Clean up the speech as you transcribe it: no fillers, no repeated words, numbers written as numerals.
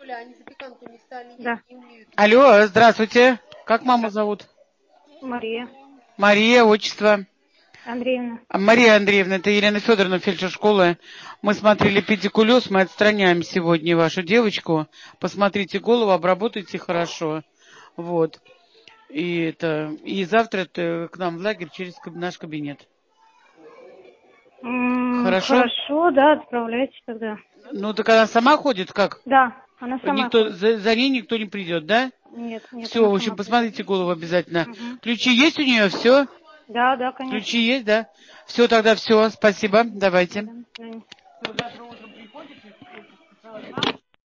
Да. Алло, здравствуйте. Как маму зовут? Мария Мария, отчество. Андреевна. Мария Андреевна, это Елена Федоровна, фельдшер школы. Мы смотрели педикулез, мы отстраняем сегодня вашу девочку. Посмотрите голову, обработайте хорошо. Вот. И завтра к нам в лагерь через наш кабинет. Хорошо? Хорошо, да, отправляйте тогда. Ну, так она сама ходит, как? Да, она сама ходит. За ней никто не придет, да? Нет, Все, она в общем, сама посмотрите придет. голову обязательно. Угу. Ключи есть у нее, все? Да, конечно. Ключи есть, да? Все, тогда все, спасибо, давайте. Да, до свидания.